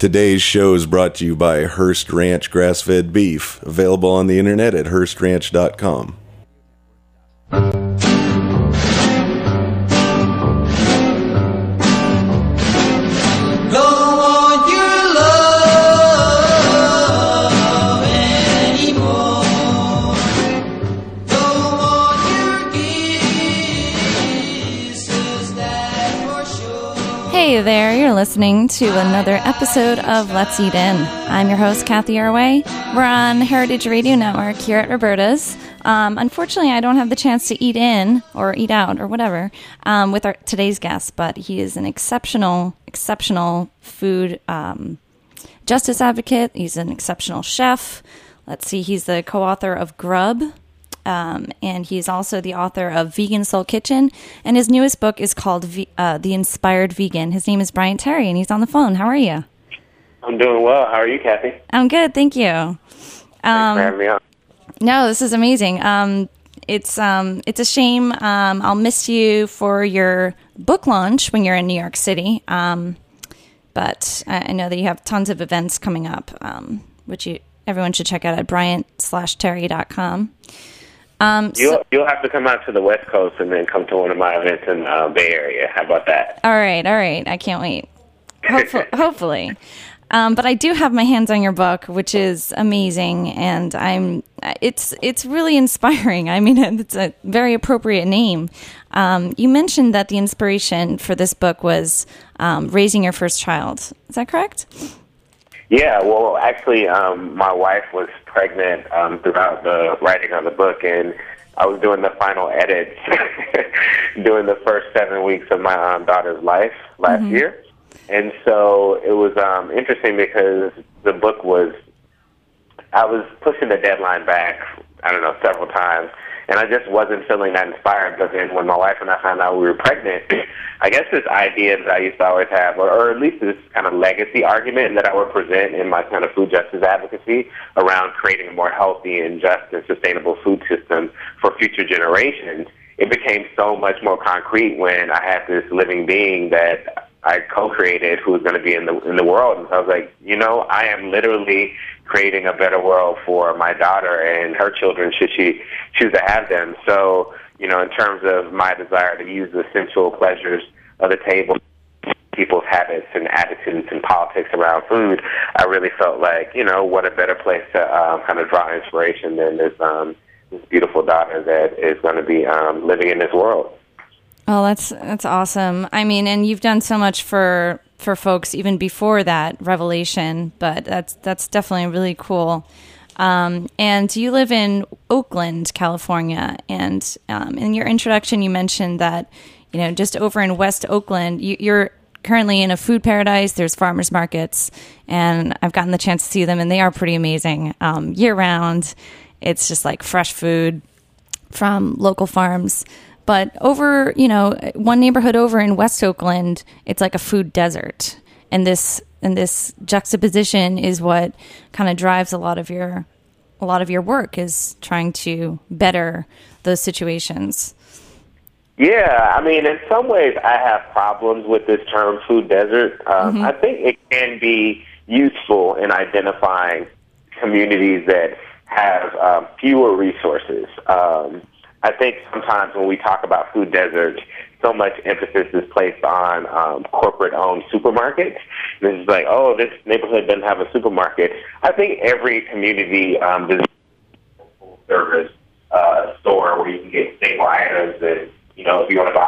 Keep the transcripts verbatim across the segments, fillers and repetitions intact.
Today's show is brought to you by Hearst Ranch Grass-Fed Beef, available on the internet at hearst ranch dot com. Hey there, you're listening to another episode of Let's Eat In. I'm your host, Kathy Arway. We're on Heritage Radio Network here at Roberta's. Um, unfortunately, I don't have the chance to eat in or eat out or whatever um, with our today's guest, but he is an exceptional, exceptional food um, justice advocate. He's an exceptional chef. Let's see, he's the co-author of Grub. Um, and he's also the author of Vegan Soul Kitchen, and his newest book is called v- uh, The Inspired Vegan. His name is Bryant Terry, and he's on the phone. How are you? I'm doing well. How are you, Kathy? I'm good, thank you. Um, Thanks for having me on. No, this is amazing. Um, it's um, it's a shame. Um, I'll miss you for your book launch when you're in New York City. Um, but I, I know that you have tons of events coming up, um, which you everyone should check out at bryant slash terry dot com. Um, you'll, so, you'll have to come out to the West Coast and then come to one of my events in uh, Bay Area. How about that? All right, all right. I can't wait. Hopefully. hopefully. Um, but I do have my hands on your book, which is amazing, and I'm. It's it's really inspiring. I mean, it's a very appropriate name. Um, you mentioned that the inspiration for this book was um, raising your first child. Is that correct? Yeah, well, actually, um, my wife was pregnant um, throughout the writing of the book, and I was doing the final edits during the first seven weeks of my um, daughter's life last mm-hmm. year. And so it was um, interesting because the book was, I was pushing the deadline back, I don't know, several times, and I just wasn't feeling that inspired. But then when my wife and I found out we were pregnant, I guess this idea that I used to always have, or, or at least this kind of legacy argument that I would present in my kind of food justice advocacy around creating a more healthy and just and sustainable food system for future generations, it became so much more concrete when I had this living being that I co-created who was going to be in the in the world. And so I was like, you know, I am literally creating a better world for my daughter and her children should she choose to have them. So, you know, in terms of my desire to use the sensual pleasures of the table, people's habits and attitudes and politics around food, I really felt like, you know, what a better place to um, kind of draw inspiration than this, um, this beautiful daughter that is going to be um, living in this world. Oh, that's that's awesome. I mean, and you've done so much for for folks even before that revelation, but that's that's definitely really cool. Um, and you live in Oakland, California, and um, in your introduction, you mentioned that, you know, just over in West Oakland, you, you're currently in a food paradise. There's farmers markets, and I've gotten the chance to see them, and they are pretty amazing um, year round. It's just like fresh food from local farms. But over, you know, one neighborhood over in West Oakland, it's like a food desert. And this and this juxtaposition is what kind of drives a lot of your a lot of your work, is trying to better those situations. Yeah, I mean, in some ways I have problems with this term food desert. Um, mm-hmm. I think it can be useful in identifying communities that have um, fewer resources. Um I think sometimes when we talk about food deserts, so much emphasis is placed on um, corporate-owned supermarkets. And it's like, oh, this neighborhood doesn't have a supermarket. I think every community um, does a full-service uh, store where you can get staple items and, you know, if you want to buy.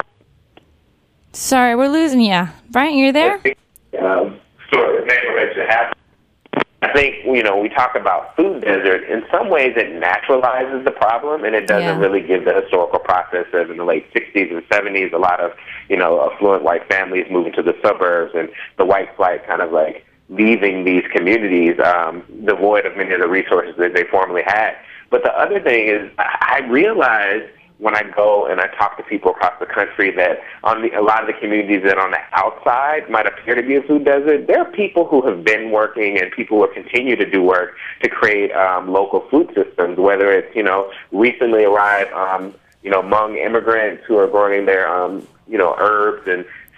Sorry, we're losing you. Bryant, you there? Um, store neighborhoods that have. I think, you know, we talk about food desert, in some ways it naturalizes the problem, and it doesn't yeah. really give the historical process of in the late sixties and seventies, a lot of, you know, affluent white families moving to the suburbs and the white flight kind of like leaving these communities um, devoid of many of the resources that they formerly had. But the other thing is I realized when I go and I talk to people across the country that on the, a lot of the communities that on the outside might appear to be a food desert, there are people who have been working and people who continue to do work to create um, local food systems, whether it's, you know, recently arrived, um, you know, Hmong immigrants who are growing their, um, you know, herbs and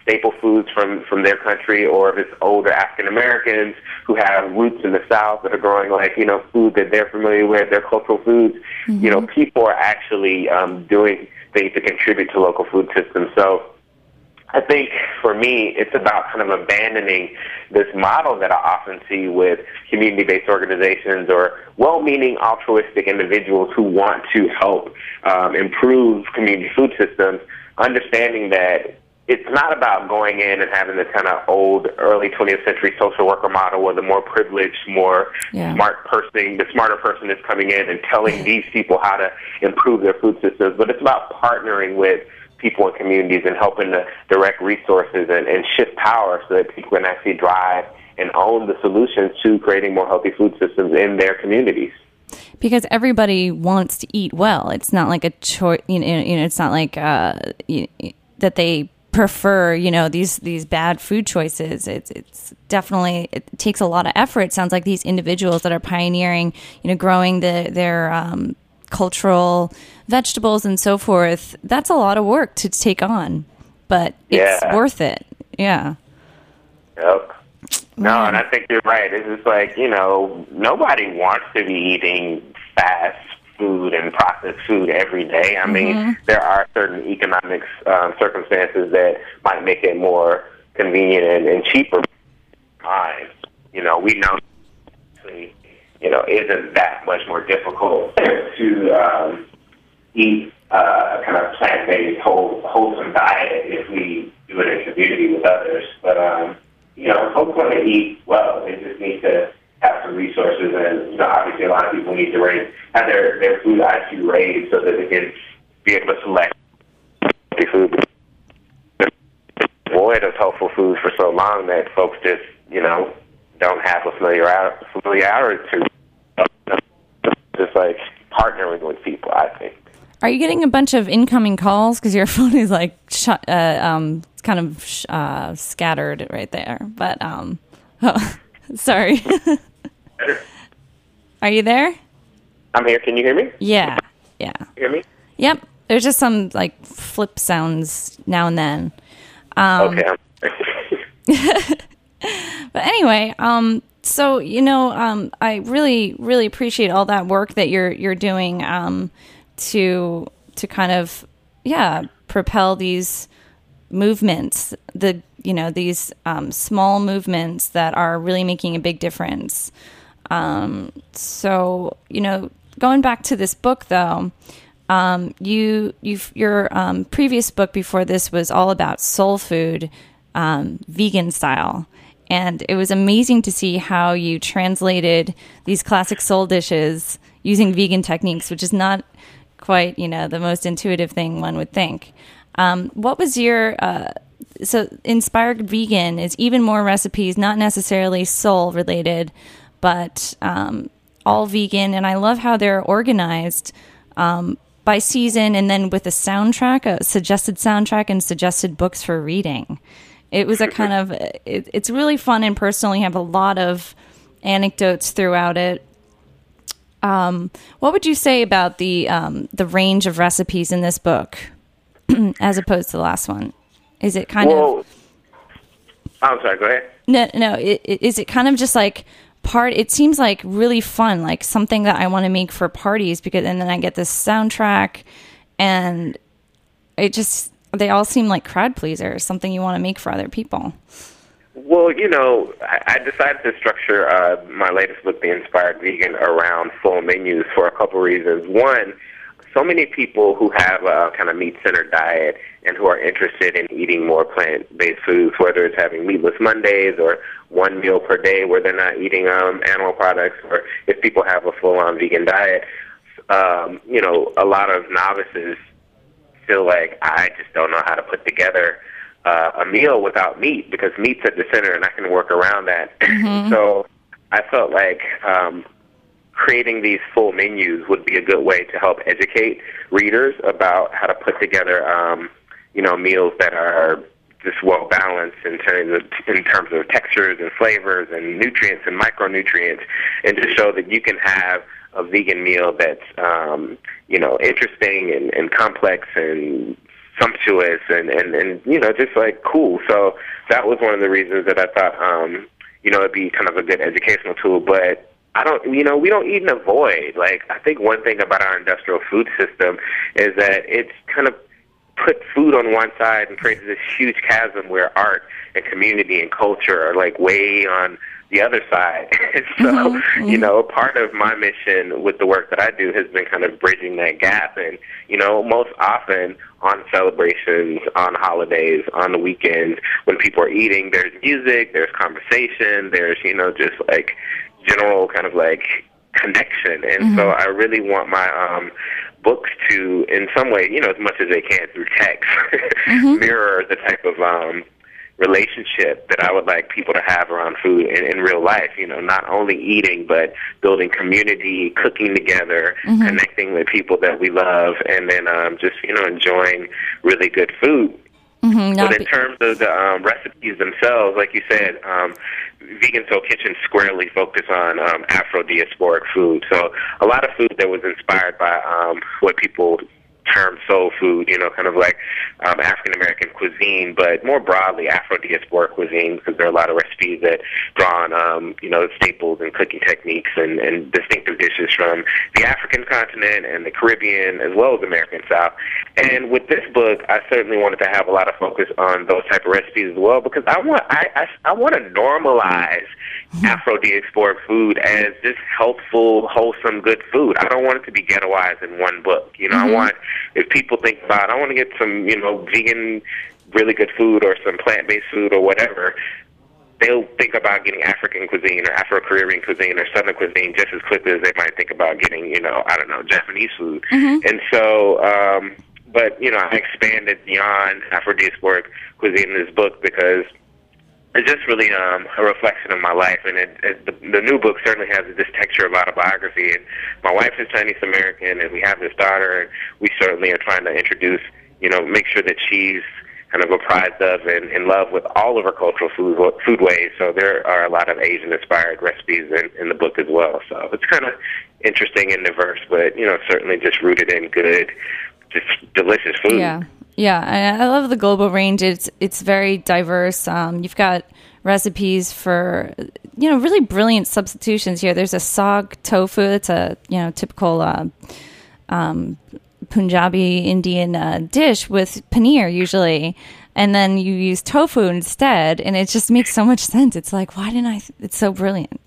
staple foods from, from their country, or if it's older African Americans who have roots in the South that are growing like, you know, food that they're familiar with, their cultural foods. Mm-hmm. You know, people are actually um, doing things to contribute to local food systems. So I think for me, it's about kind of abandoning this model that I often see with community-based organizations or well-meaning altruistic individuals who want to help um, improve community food systems, understanding that it's not about going in and having this kind of old, early twentieth century social worker model where the more privileged, more yeah. smart person, the smarter person is coming in and telling these people how to improve their food systems, but it's about partnering with people in communities and helping to direct resources and, and shift power so that people can actually drive and own the solutions to creating more healthy food systems in their communities. Because everybody wants to eat well. It's not like a choice, you know, you know, it's not like uh, you, that they prefer, you know, these these bad food choices. It's it's definitely, it takes a lot of effort. It sounds like these individuals that are pioneering, you know, growing the, their um, cultural vegetables and so forth, that's a lot of work to take on, but it's yeah. worth it. Yeah. Yep. No, and I think you're right. It's just like, you know, nobody wants to be eating fast food and processed food every day. I mm-hmm. mean, there are certain economic um, circumstances that might make it more convenient and, and cheaper. Times, you know, we know, you know, isn't that much more difficult to um, eat uh, kind of plant-based, whole, wholesome diet if we do it in community with others. But, um, you know, folks want to eat well. They just need to have some resources. And, you know, obviously a lot of people need to raise, have their, their food I Q raised so that they can be able to select healthy food. Void of helpful food for so long that folks just, you know, don't have a familiarity, familiarity to just like partnering with people, I think. Are you getting a bunch of incoming calls? Because your phone is like sh- uh, um, it's kind of sh- uh, scattered right there. But um, oh, sorry. Are you there? I'm here. Can you hear me? Yeah. Yeah. You hear me? Yep. There's just some like flip sounds now and then. Um, okay. But anyway, um, so you know, um, I really, really appreciate all that work that you're you're doing. Um, to to kind of yeah propel these movements, the you know these um, small movements that are really making a big difference. Um, so you know, going back to this book though, um, you you your um, previous book before this was all about soul food, um, vegan style. And it was amazing to see how you translated these classic soul dishes using vegan techniques, which is not quite, you know, the most intuitive thing one would think. Um, what was your, uh, so Inspired Vegan is even more recipes, not necessarily soul related, but um, all vegan. And I love how they're organized um, by season and then with a soundtrack, a suggested soundtrack and suggested books for reading. It was a kind of, it, it's really fun and personal. You have a lot of anecdotes throughout it. Um, what would you say about the um, the range of recipes in this book as opposed to the last one? Is it kind well, of... I'm sorry, go ahead. No, no. It, it, is it kind of just like part, it seems like really fun, like something that I want to make for parties because, and then I get this soundtrack and it just... They all seem like crowd pleasers, something you want to make for other people. Well, you know, I, I decided to structure uh, my latest book, The Inspired Vegan, around full menus for a couple reasons. One, so many people who have a kind of meat-centered diet and who are interested in eating more plant-based foods, whether it's having meatless Mondays or one meal per day where they're not eating um, animal products, or if people have a full-on vegan diet, um, you know, a lot of novices feel like I just don't know how to put together uh, a meal without meat because meat's at the center and I can work around that. Mm-hmm. So I felt like um, creating these full menus would be a good way to help educate readers about how to put together, um, you know, meals that are just well balanced in terms of in terms of textures and flavors and nutrients and micronutrients, and to show that you can have a vegan meal that's, um, you know, interesting and, and complex and sumptuous and, and, and, you know, just like cool. So that was one of the reasons that I thought, um, you know, it'd be kind of a good educational tool. But I don't, you know, we don't eat and avoid. Like, I think one thing about our industrial food system is that it's kind of put food on one side and created this huge chasm where art and community and culture are like way on the other side. And so, mm-hmm. you know, part of my mission with the work that I do has been kind of bridging that gap. And, you know, most often on celebrations, on holidays, on the weekends, when people are eating, there's music, there's conversation, there's, you know, just like general kind of like connection. And mm-hmm. so I really want my um, books to, in some way, you know, as much as they can through text, mm-hmm. mirror the type of um, relationship that I would like people to have around food in, in real life. You know, not only eating, but building community, cooking together, mm-hmm. connecting with people that we love, and then um, just, you know, enjoying really good food. Mm-hmm, but in be- terms of the um, recipes themselves, like you said, um, Vegan Soul Kitchen squarely focus on um, Afro-diasporic food. So a lot of food that was inspired by um, what people term soul food, you know, kind of like um, African-American cuisine, but more broadly Afro-diasporic cuisine, because there are a lot of recipes that draw on, um, you know, staples and cooking techniques and, and distinctive dishes from the African continent and the Caribbean, as well as American South. And with this book, I certainly wanted to have a lot of focus on those type of recipes as well, because I want I, I, I want to normalize Afro-diasporic food as just helpful, wholesome, good food. I don't want it to be ghettoized in one book. You know, mm-hmm. I want, if people think about, I want to get some, you know, vegan, really good food or some plant-based food or whatever, they'll think about getting African cuisine or Afro-Caribbean cuisine or Southern cuisine just as quickly as they might think about getting, you know, I don't know, Japanese food. Mm-hmm. And so, um, but, you know, I expanded beyond Afro-diasporic cuisine in this book because it's just really um, a reflection of my life, and it, it, the, the new book certainly has this texture of autobiography. And my wife is Chinese American, and we have this daughter, and we certainly are trying to introduce, you know, make sure that she's kind of apprised of and in love with all of her cultural food foodways. So there are a lot of Asian-inspired recipes in, in the book as well. So it's kind of interesting and diverse, but, you know, certainly just rooted in good, just delicious food. Yeah. Yeah, I, I love the global range. It's it's very diverse. Um, you've got recipes for, you know, really brilliant substitutions here. There's a sog tofu. It's a, you know, typical uh, um, Punjabi Indian uh, dish with paneer usually, and then you use tofu instead, and it just makes so much sense. It's like, why didn't I? Th- it's so brilliant.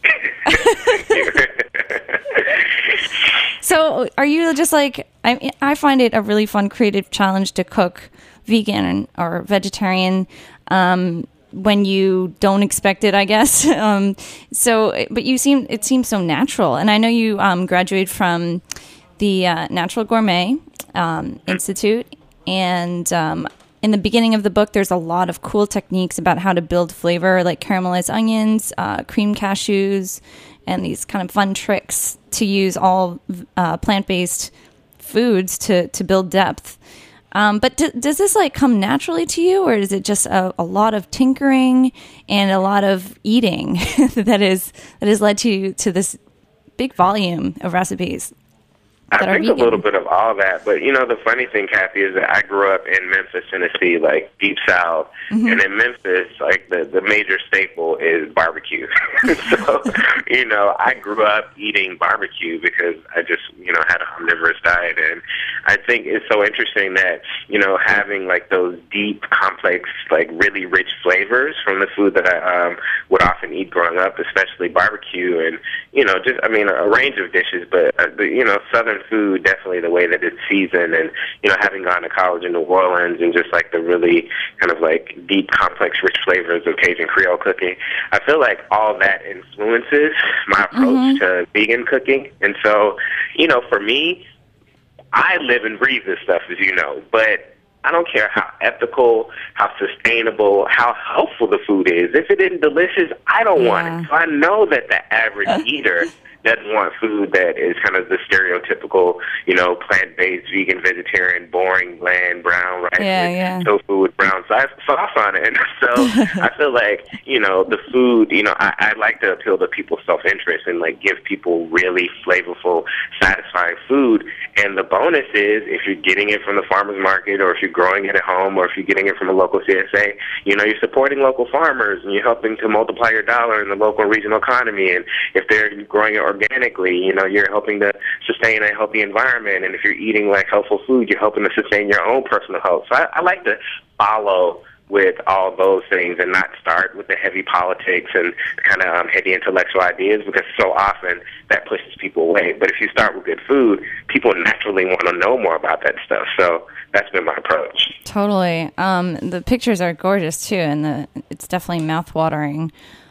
So are you just like, I I find it a really fun creative challenge to cook vegan or vegetarian um, when you don't expect it, I guess. Um, so, but you seem, it seems so natural. And I know you um, graduated from the uh, Natural Gourmet um, Institute. And um, in the beginning of the book, there's a lot of cool techniques about how to build flavor, like caramelized onions, uh, cream cashews, and these kind of fun tricks to use all uh, plant-based foods to, to build depth. Um, but d- does this like come naturally to you, or is it just a, a lot of tinkering and a lot of eating that is that has led to to this big volume of recipes? I think a little bit of all that, but you know, the funny thing, Kathy, is that I grew up in Memphis, Tennessee, like deep south, mm-hmm. and in Memphis, like the the major staple is barbecue. So, you know, I grew up eating barbecue because I just, you know, had a omnivorous diet, and I think it's so interesting that, you know, having like those deep, complex, like really rich flavors from the food that I um, would often eat growing up, especially barbecue, and you know, just I mean, a range of dishes, but uh, the, you know, Southern food, definitely the way that it's seasoned, and you know, having gone to college in New Orleans and just like the really kind of like deep, complex, rich flavors of Cajun Creole cooking, I feel like all that influences my approach mm-hmm. to vegan cooking. And so, you know, for me, I live and breathe this stuff, as you know, but I don't care how ethical, how sustainable, how helpful the food is. If it isn't delicious, I don't yeah. want it. So I know that the average eater doesn't want food that is kind of the stereotypical, you know, plant-based, vegan, vegetarian, boring, bland, brown rice yeah, with yeah. tofu with brown sauce on it. And so I feel like, you know, the food, you know, I, I like to appeal to people's self-interest and, like, give people really flavorful, satisfying food. And the bonus is if you're getting it from the farmer's market or if you're growing it at home or if you're getting it from a local C S A, you know, you're supporting local farmers and you're helping to multiply your dollar in the local and regional economy. And if they're growing it organically, you know, you're helping to sustain a healthy environment. And if you're eating, like, healthful food, you're helping to sustain your own personal health. So I, I like to follow with all those things and not start with the heavy politics and kind of um, heavy intellectual ideas, because so often that pushes people away. But if you start with good food, people naturally want to know more about that stuff. So that's been my approach. Totally. Um, the pictures are gorgeous too, and the it's definitely mouth-watering.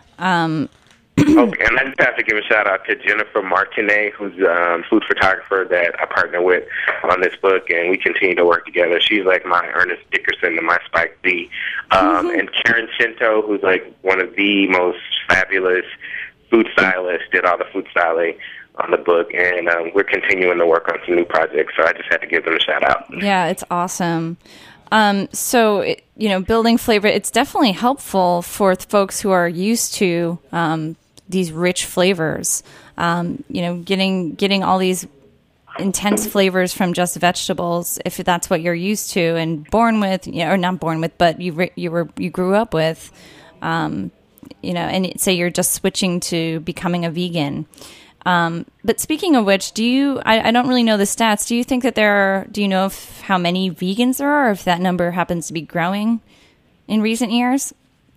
Um, Okay, and I just have to give a shout out to Jennifer Martinet, who's a um, food photographer that I partner with on this book, and we continue to work together. She's like my Ernest Dickerson and my Spike Lee. Um, mm-hmm. And Karen Shinto, who's like one of the most fabulous food stylists, did all the food styling on the book, and um, we're continuing to work on some new projects, so I just had to give them a shout out. Yeah, it's awesome. Um, so, it, you know, building flavor, it's definitely helpful for folks who are used to um, these rich flavors, um, you know, getting getting all these intense flavors from just vegetables, if that's what you're used to and born with, you know, or not born with, but you you were you grew up with, um, you know, and say you're just switching to becoming a vegan. Um, but speaking of which, do you, I, I don't really know the stats. Do you think that there are, do you know if, how many vegans there are, or if that number happens to be growing in recent years?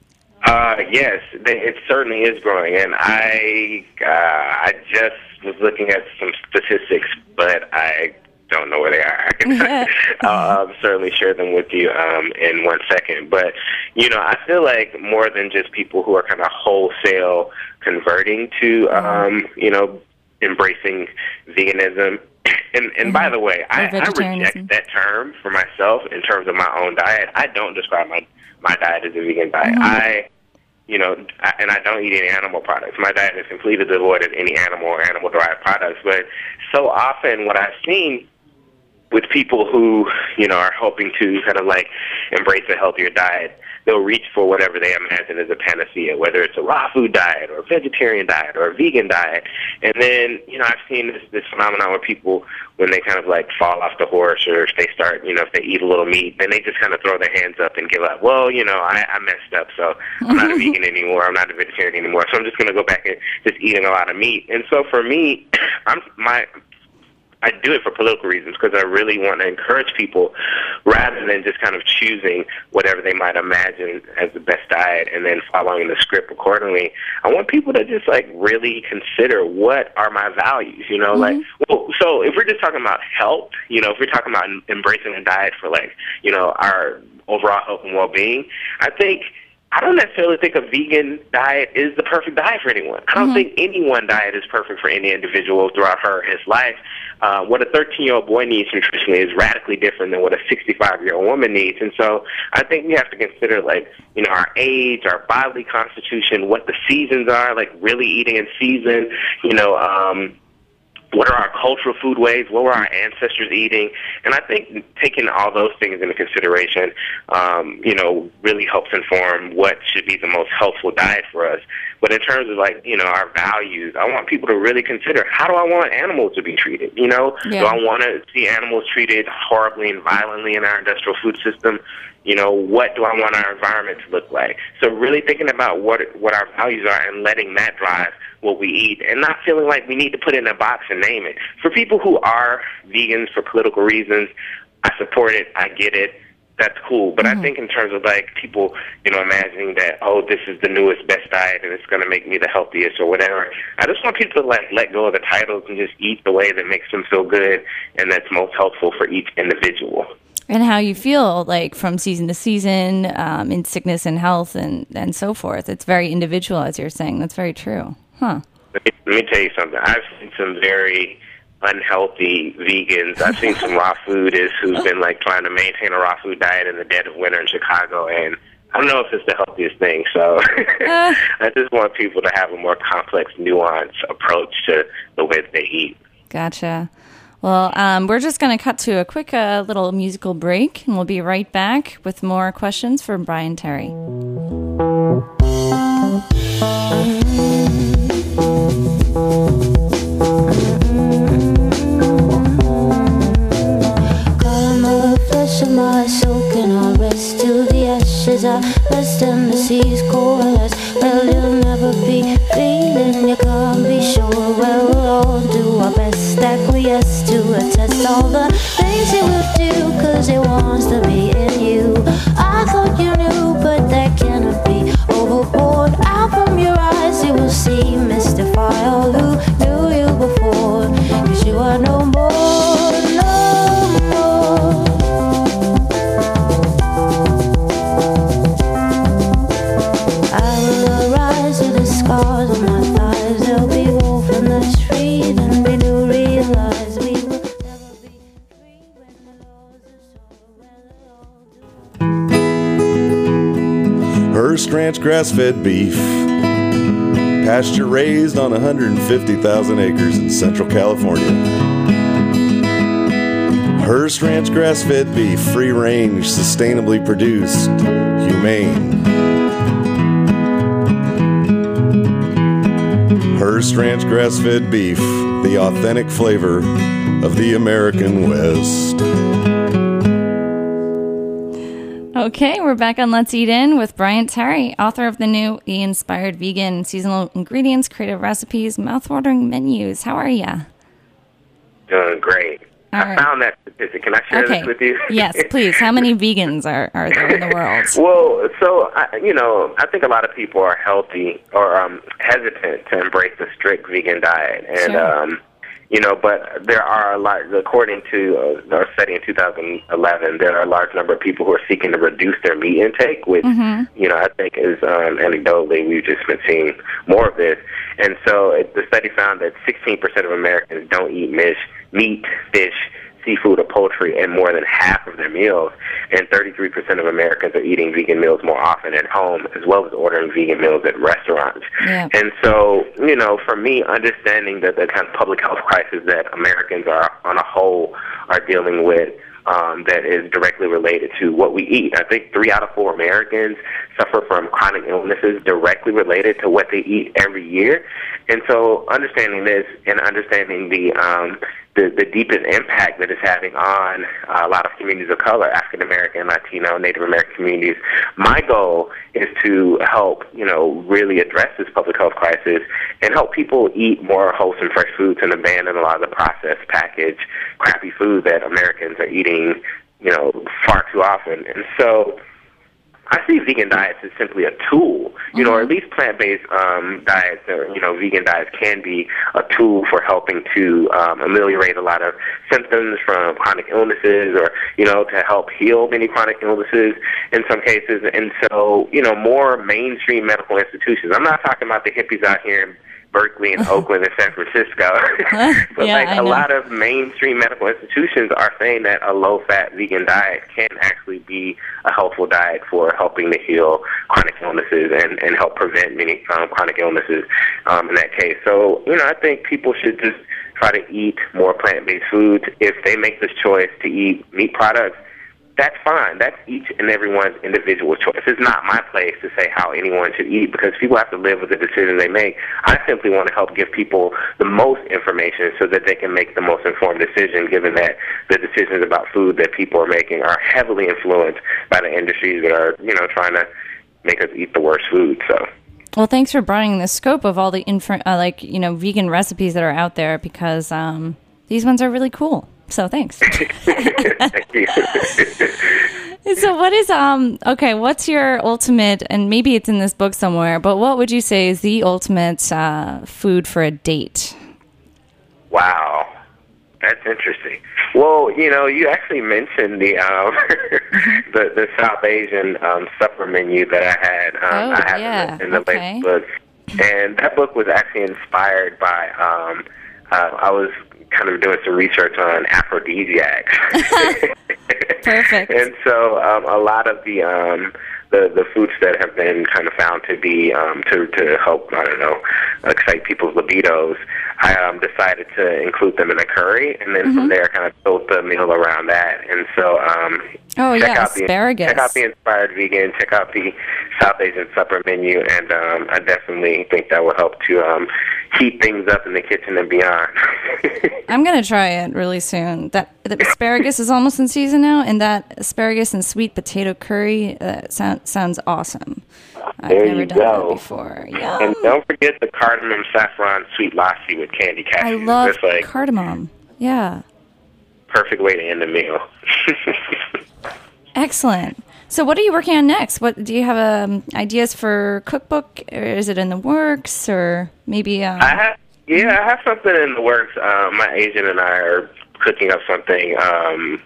Uh, yes, it certainly is growing, and I uh, I just was looking at some statistics, but I don't know where they are. I can I'll certainly share them with you um, in one second. But, you know, I feel like more than just people who are kind of wholesale converting to, um, you know, embracing veganism. And, and mm-hmm. by the way, I, I reject that term for myself in terms of my own diet. I don't describe my, my diet as a vegan diet. Mm-hmm. I... You know, I, and I don't eat any animal products. My diet is completely devoid of any animal or animal-derived products. But so often what I've seen with people who, you know, are hoping to kind of like embrace a healthier diet, they'll reach for whatever they imagine is a panacea, whether it's a raw food diet or a vegetarian diet or a vegan diet. And then, you know, I've seen this, this phenomenon where people, when they kind of like fall off the horse or if they start, you know, if they eat a little meat, then they just kind of throw their hands up and give up. Well, you know, I, I messed up, so I'm not a vegan anymore. I'm not a vegetarian anymore. So I'm just going to go back and just eating a lot of meat. And so for me, I'm my... I do it for political reasons because I really want to encourage people rather than just kind of choosing whatever they might imagine as the best diet and then following the script accordingly. I want people to just, like, really consider what are my values, you know? Mm-hmm. Like, well, so if we're just talking about health, you know, if we're talking about embracing a diet for, like, you know, our overall health and well-being, I think I don't necessarily think a vegan diet is the perfect diet for anyone. I don't mm-hmm. think any one diet is perfect for any individual throughout her or his life. Uh, what a thirteen-year-old boy needs nutritionally is radically different than what a sixty-five-year-old woman needs. And so I think we have to consider, like, you know, our age, our bodily constitution, what the seasons are, like really eating in season, you know, um, what are our cultural food ways? What were our ancestors eating? And I think taking all those things into consideration, um, you know, really helps inform what should be the most healthful diet for us. But in terms of, like, you know, our values, I want people to really consider, how do I want animals to be treated? You know, yeah. do I want to see animals treated horribly and violently in our industrial food system? You know, what do I want our environment to look like? So really thinking about what what our values are and letting that drive what we eat and not feeling like we need to put it in a box and name it. For people who are vegans for political reasons, I support it. I get it. That's cool. But mm-hmm. I think in terms of, like, people, you know, imagining that, oh, this is the newest, best diet and it's going to make me the healthiest or whatever, I just want people to, like, let go of the titles and just eat the way that makes them feel good and that's most helpful for each individual. And how you feel, like, from season to season, um, in sickness and health and, and so forth. It's very individual, as you're saying. That's very true. Huh. Let me, let me tell you something. I've seen some very unhealthy vegans. I've seen some raw foodists who've been, like, trying to maintain a raw food diet in the dead of winter in Chicago, and I don't know if it's the healthiest thing, so uh, I just want people to have a more complex, nuanced approach to the way that they eat. Gotcha. Well, um, we're just going to cut to a quick uh, little musical break, and we'll be right back with more questions from Brian Terry. My soul cannot rest till the ashes are rest and the sea's chorus. Well, you'll never be feeling, you can't be sure. Well, we'll all do our best, acquiesce to attest all the things he will do, cause he wants to be in you. I thought you knew, but that cannot be. Overboard, out from your eyes, you will see, mystify all who knew you before. Cause you are no more, no more. Scars on my thighs, they'll be woven that's free. Then we do realize we will never be free when the laws are so. Hearst Ranch grass-fed beef, pasture raised on one hundred fifty thousand acres in Central California. Hearst Ranch grass-fed beef, free range, sustainably produced, humane. Hearst Ranch grass-fed beef, the authentic flavor of the American West. Okay, we're back on Let's Eat In with Brian Terry, author of the new E-Inspired Vegan, Seasonal Ingredients, Creative Recipes, Mouthwatering Menus. How are ya? Doing great. All I right. found that statistic. Can I share Okay. this with you? Yes, please. How many vegans are, are there in the world? Well, so, I, you know, I think a lot of people are healthy or um, hesitant to embrace a strict vegan diet. And, Sure. um, you know, but there are a lot, according to uh, our study in two thousand eleven, there are a large number of people who are seeking to reduce their meat intake, which, Mm-hmm. you know, I think is um, anecdotally, we've just been seeing more of this. And so it, the study found that sixteen percent of Americans don't eat mish, meat, fish, seafood, or poultry in more than half of their meals, and thirty-three percent of Americans are eating vegan meals more often at home, as well as ordering vegan meals at restaurants. Yeah. And so, you know, for me, understanding that the kind of public health crisis that Americans are, on a whole, are dealing with, um, that is directly related to what we eat. I think three out of four Americans suffer from chronic illnesses directly related to what they eat every year. And so understanding this and understanding the um, the, the deepest impact that it's having on uh, a lot of communities of color, African American, Latino, Native American communities, my goal is to help, you know, really address this public health crisis and help people eat more wholesome, fresh foods and abandon a lot of the processed, packaged, crappy food that Americans are eating, you know, far too often. And so I see vegan diets as simply a tool, you know, or at least plant-based um, diets, or, you know, vegan diets can be a tool for helping to um, ameliorate a lot of symptoms from chronic illnesses, or, you know, to help heal many chronic illnesses in some cases. And so, you know, more mainstream medical institutions, I'm not talking about the hippies out here in Berkeley and Oakland and San Francisco, but Yeah, like I a know. lot of mainstream medical institutions are saying that a low-fat vegan diet can actually be a helpful diet for helping to heal chronic illnesses and, and help prevent many um, chronic illnesses um, in that case. So, you know, I think people should just try to eat more plant-based foods. If they make this choice to eat meat products, that's fine. That's each and everyone's individual choice. It's not my place to say how anyone should eat, because people have to live with the decisions they make. I simply want to help give people the most information so that they can make the most informed decision, given that the decisions about food that people are making are heavily influenced by the industries that are, you know, trying to make us eat the worst food. So. Well, thanks for broadening the scope of all the info, uh, like, you know, vegan recipes that are out there, because um, these ones are really cool. So thanks. Thank you. So what is, um, okay, what's your ultimate, and maybe it's in this book somewhere, but what would you say is the ultimate uh, food for a date? Wow. That's interesting. Well, you know, you actually mentioned the um, the, the South Asian um, supper menu that I had. Um, Oh, I have yeah. in the, in the Okay. latest book, and that book was actually inspired by. Um, uh, I was kind of doing some research on aphrodisiacs. Perfect. And so um, a lot of the um, the the foods that have been kind of found to be um, to to help, I don't know, excite people's libidos, I um, decided to include them in a curry, and then mm-hmm. from there, kind of built the meal around that. And so, um, oh check yeah, out asparagus. The, check out the Inspired Vegan. Check out the South Asian Supper menu, and um, I definitely think that will help to um, heat things up in the kitchen and beyond. I'm gonna try it really soon. That the asparagus is almost in season now, and that asparagus and sweet potato curry uh, sound, sounds awesome. I've there never you done go. that before. Yum. And don't forget the cardamom saffron sweet lassi with candy cashews. I love That's like cardamom. Yeah. Perfect way to end the meal. Excellent. So what are you working on next? What do you have um, ideas for cookbook, or is it in the works, or maybe? Um... I have, yeah, I have something in the works. Um, my agent and I are cooking up something, um,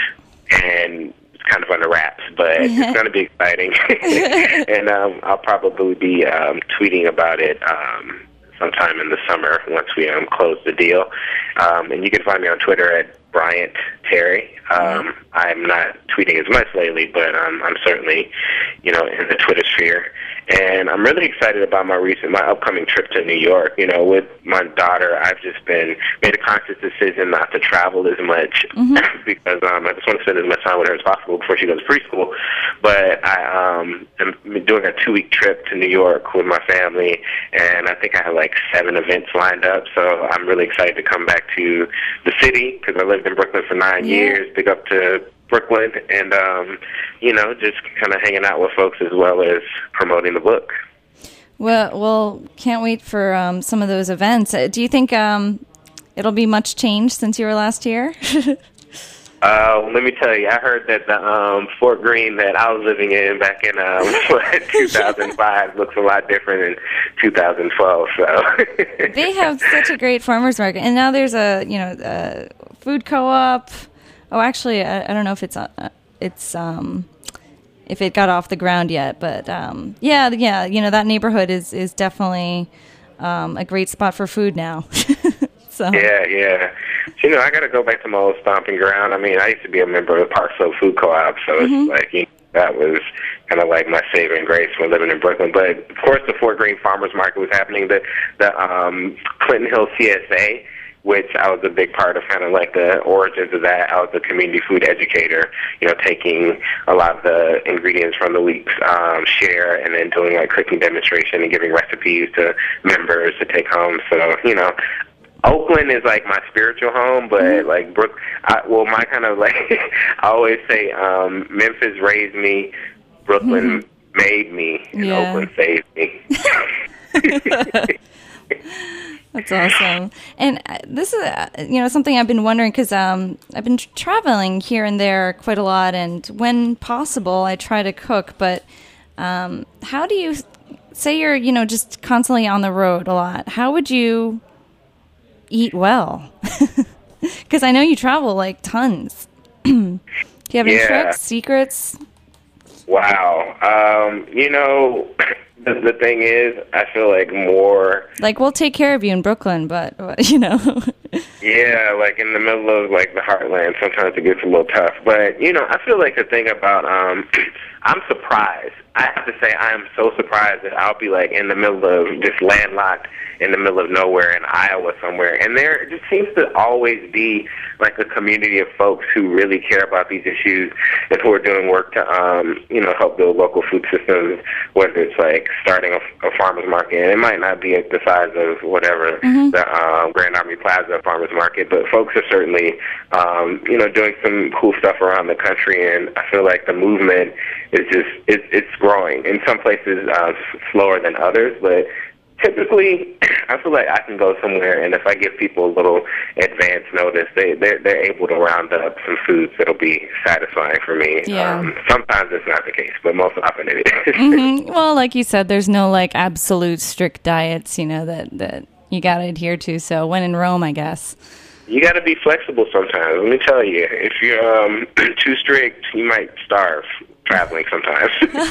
and it's kind of under wraps, but it's going to be exciting. And um, I'll probably be um, tweeting about it um, sometime in the summer once we um, close the deal. Um, and you can find me on Twitter at Bryant Terry. Um, I'm not tweeting as much lately, but um, I'm certainly, you know, in the Twitter sphere. And I'm really excited about my recent, my upcoming trip to New York. You know, with my daughter, I've just been made a conscious decision not to travel as much mm-hmm. because um, I just want to spend as much time with her as possible before she goes to preschool. But I um, am doing a two-week trip to New York with my family, and I think I have like seven events lined up. So I'm really excited to come back to the city because I lived in Brooklyn for nine yeah. years. Big up to Brooklyn, and um, you know, just kind of hanging out with folks as well as promoting the book. Well, well, can't wait for um, some of those events. Uh, do you think um, it'll be much change since you were last here? uh, let me tell you, I heard that the um, Fort Greene that I was living in back in um, two thousand five looks a lot different in two thousand twelve. So they have such a great farmers market, and now there's a you know a food co-op. Oh, actually, I, I don't know if it's uh, it's um, if it got off the ground yet, but um, yeah, yeah, you know that neighborhood is is definitely um, a great spot for food now. So yeah, yeah. You know, I got to go back to my old stomping ground. I mean, I used to be a member of the Park Slope Food Co-op, so mm-hmm. it's like you know, that was kind of like my saving grace when living in Brooklyn. But of course, the Fort Greene Farmers Market was happening. The the um, Clinton Hill C S A. Which I was a big part of, kind of like the origins of that. I was a community food educator, you know, taking a lot of the ingredients from the week's um, share and then doing like cooking demonstration and giving recipes to members to take home. So, you know, Oakland is like my spiritual home, but mm-hmm. like Brook, I, well, my kind of like, I always say um, Memphis raised me, Brooklyn mm-hmm. made me, and yeah. Oakland saved me. That's awesome. And this is, uh, you know, something I've been wondering because um, I've been traveling here and there quite a lot. And when possible, I try to cook. But um, how do you, say you're, you know, just constantly on the road a lot, how would you eat well? Because I know you travel like tons. Do you have any yeah. tricks, secrets? Wow. Um, you know... The, the thing is, I feel like more... Like, we'll take care of you in Brooklyn, but, you know... Yeah, like in the middle of, like, the heartland, sometimes it gets a little tough. But, you know, I feel like the thing about... Um, I'm surprised. I have to say I am so surprised that I'll be, like, in the middle of just landlocked in the middle of nowhere in Iowa somewhere. And there just seems to always be, like, a community of folks who really care about these issues and who are doing work to, um, you know, help build local food systems, whether it's, like, starting a, a farmer's market. And it might not be at the size of whatever, mm-hmm. the um, Grand Army Plaza farmer's market, but folks are certainly, um, you know, doing some cool stuff around the country. And I feel like the movement is just, it, it's growing. In some places uh, slower than others, but typically, I feel like I can go somewhere, and if I give people a little advance notice, they, they're, they're able to round up some foods that'll be satisfying for me. Yeah. Um, sometimes it's not the case, but most often it is. Mm-hmm. Well, like you said, there's no, like, absolute strict diets, you know, that, that you got to adhere to. So when in Rome, I guess. You got to be flexible sometimes. Let me tell you, if you're um, too strict, you might starve traveling sometimes.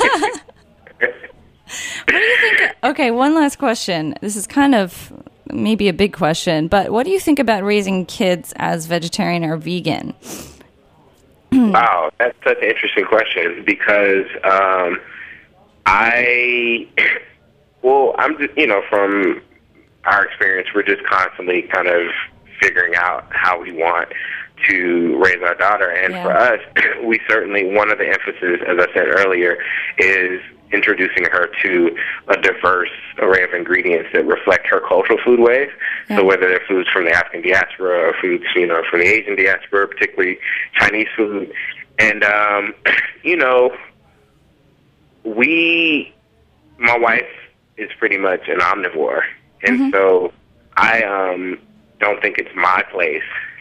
What do you think? Okay, one last question. This is kind of maybe a big question, but what do you think about raising kids as vegetarian or vegan? Wow, that's such an interesting question because, um, I, well, I'm just, you know, from our experience, we're just constantly kind of figuring out how we want to raise our daughter. And yeah. for us, we certainly, one of the emphasis, as I said earlier, is introducing her to a diverse array of ingredients that reflect her cultural foodways. Yeah. So whether they're foods from the African diaspora or foods, you know, from the Asian diaspora, particularly Chinese food. And, um, you know, we, my wife is pretty much an omnivore. And mm-hmm. so I um, don't think it's my place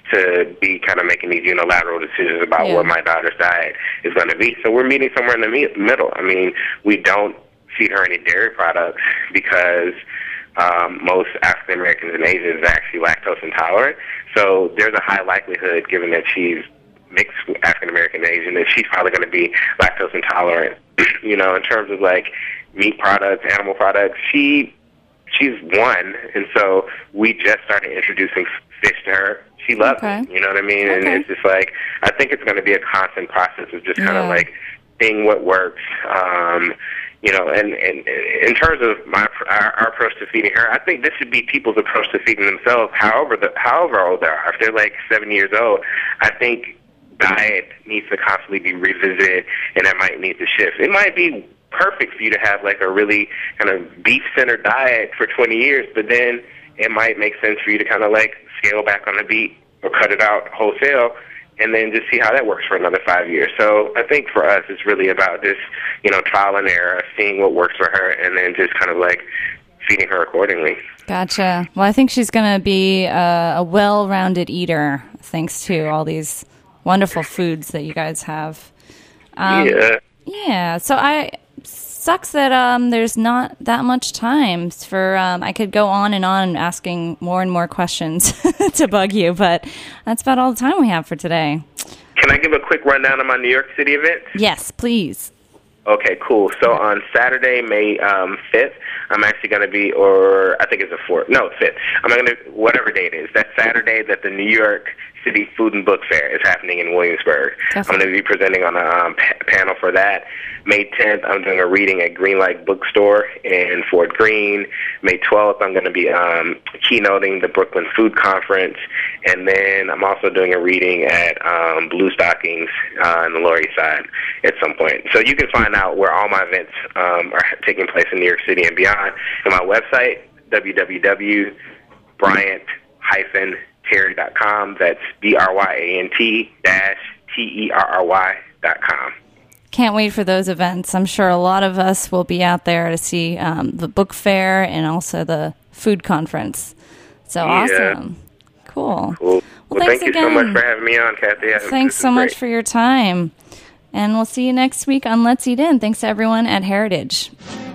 to be kind of making these unilateral decisions about yeah. what my daughter's diet is going to be. So we're meeting somewhere in the me- middle. I mean, we don't feed her any dairy products because um, most African Americans and Asians are actually lactose intolerant. So there's a high likelihood, given that she's mixed African American and Asian, that she's probably going to be lactose intolerant. You know, in terms of like meat products, animal products, she she's one, and so we just started introducing fish to her. She loves okay. it, you know what I mean? Okay. And it's just like, I think it's going to be a constant process of just kind of yeah. like seeing what works. Um, you know, and, and in terms of my our, our approach to feeding her, I think this should be people's approach to feeding themselves, however the however old they are. If they're like seven years old, I think diet needs to constantly be revisited, and it might need to shift. It might be perfect for you to have like a really kind of beef-centered diet for twenty years, but then it might make sense for you to kind of like scale back on the beef or cut it out wholesale, and then just see how that works for another five years. So I think for us, it's really about this, you know, trial and error, seeing what works for her, and then just kind of like feeding her accordingly. Gotcha. Well, I think she's going to be a, a well-rounded eater, thanks to all these wonderful foods that you guys have. Um, yeah. Yeah. So I sucks that um, there's not that much time for. Um, I could go on and on asking more and more questions to bug you, but that's about all the time we have for today. Can I give a quick rundown of my New York City event? Yes, please. Okay, cool. So on Saturday, May um, fifth, I'm actually going to be, or I think it's the fourth, no, fifth. I'm going to, whatever day it is, that Saturday that the New York City Food and Book Fair is happening in Williamsburg. Definitely. I'm going to be presenting on a um, pa- panel for that. May tenth, I'm doing a reading at Greenlight Bookstore in Fort Greene. May twelfth, I'm going to be um, keynoting the Brooklyn Food Conference. And then I'm also doing a reading at um, Blue Stockings uh, on the Lower East Side at some point. So you can find out where all my events um, are taking place in New York City and beyond on my website, w w w dot bryant dash terry dot com. That's B R Y A N T dash T E R R Y dot com. Can't wait for those events. I'm sure a lot of us will be out there to see um, the book fair and also the food conference. So yeah. Awesome. Cool. Cool. Well, well thank you again. so much for having me on, Kathy. Thanks so much for your time. And we'll see you next week on Let's Eat In. Thanks to everyone at Heritage.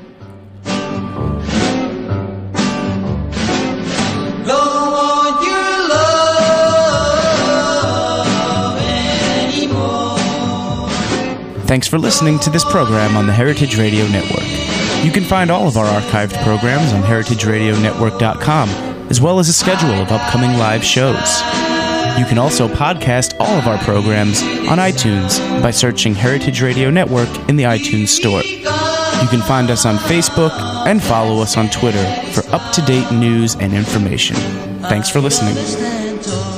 Thanks for listening to this program on the Heritage Radio Network. You can find all of our archived programs on heritage radio network dot com, as well as a schedule of upcoming live shows. You can also podcast all of our programs on iTunes by searching Heritage Radio Network in the iTunes Store. You can find us on Facebook and follow us on Twitter for up-to-date news and information. Thanks for listening.